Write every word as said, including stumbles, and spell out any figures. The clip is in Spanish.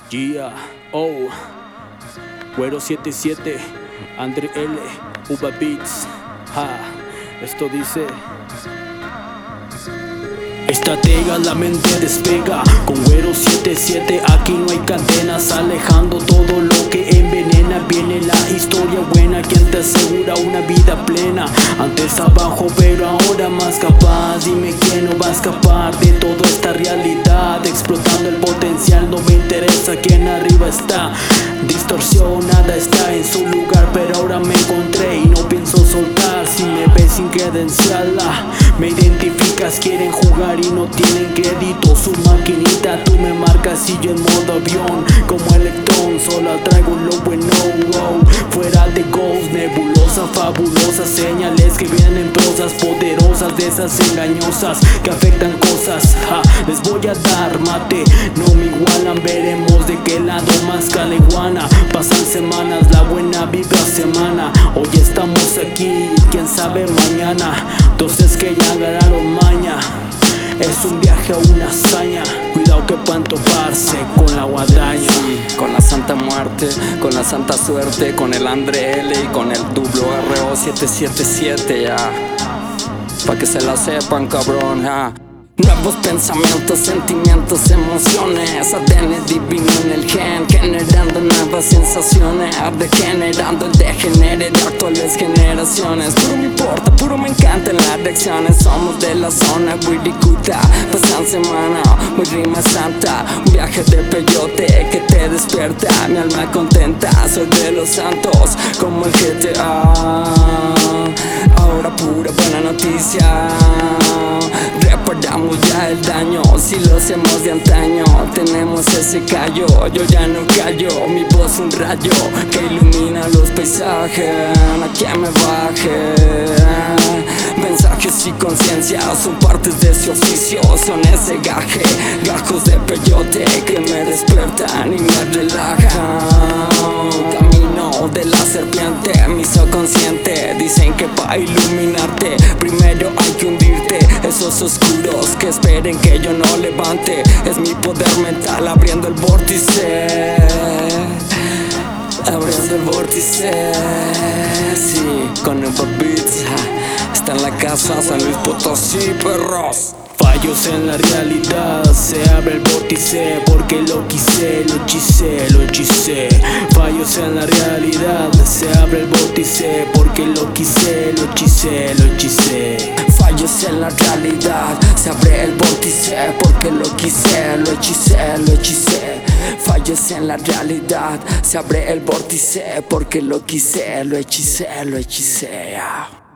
Yeah, oh, Güero setenta y siete, Andre L, Uva Beats, ha, esto dice: estratega, la mente despega con Güero setenta y siete, aquí no hay cadenas, alejando todo lo que envenena. Viene la historia buena, quien te asegura una vida plena. Antes abajo, pero ahora más capaz. Dime quién no va a escapar de toda esta realidad, explotando el potencial. No me interesa quién arriba está, distorsionada está en su lugar, pero ahora me encontré y no pienso soltar. Si me ves sin credenciala, me identificas, quieren jugar y no tienen crédito. Su maquinita, tú me marcas y yo en modo avión, como electrón, solo traigo lo bueno. Wow. Fuera de ghost, nebulosa, fabulosa, señales que vienen en prosas poderosas, de esas engañosas que afectan cosas. Ja, les voy a dar mate, no me igualan, veremos de qué lado más caleguana. Pasan semanas, la buena vibra semana. Hoy estamos aquí, quién sabe mañana. Entonces que ya agarraron maña, es un viaje a una hazaña. Cuidado que puedan toparse con la guadaña. Sí, con la santa muerte, con la santa suerte, con el Andre L y con el dublo R O setecientos setenta y siete, ya. Pa' que se la sepan, cabrón, ya. Nuevos pensamientos, sentimientos, emociones, A D N divino en el gen, generando nuevas sensaciones, degenerando el degenere de actuales generaciones. Puro me importa, puro me encantan las reacciones. Somos de la zona Wirikuta, pasan semana, muy rima santa. Un viaje de peyote que te despierta, mi alma contenta. Soy de los santos, como el G T A. Ahora pura buena noticia, reparamos ya el daño, si lo hacemos de antaño. Tenemos ese callo, yo ya no callo. Mi voz un rayo que ilumina los paisajes, a quien me baje. Mensajes y conciencia son partes de ese oficio, son ese gaje, gajos de peyote que me despiertan y me relajan. Camino de la serpiente, mi subconsciente dicen que pa' iluminarte primero hay que hundirte. Esos oscuros que esperen que yo no levante, es mi poder mental abriendo el vórtice, abriendo el vórtice. Sí, con Uva Beats, está en la casa San Luis Potosí, perros. Fallos en la realidad, se abre el vórtice porque lo quise, lo hechicé, lo hechicé. Fallos en la realidad, se abre el vórtice porque lo quise, lo hechicé, lo hechicé. Fallos en la realidad, se abre el vórtice porque lo quise, lo hechicé, lo hechicé. Fallos en la realidad, se abre el vórtice porque lo quise, lo hechicé, lo hechicé.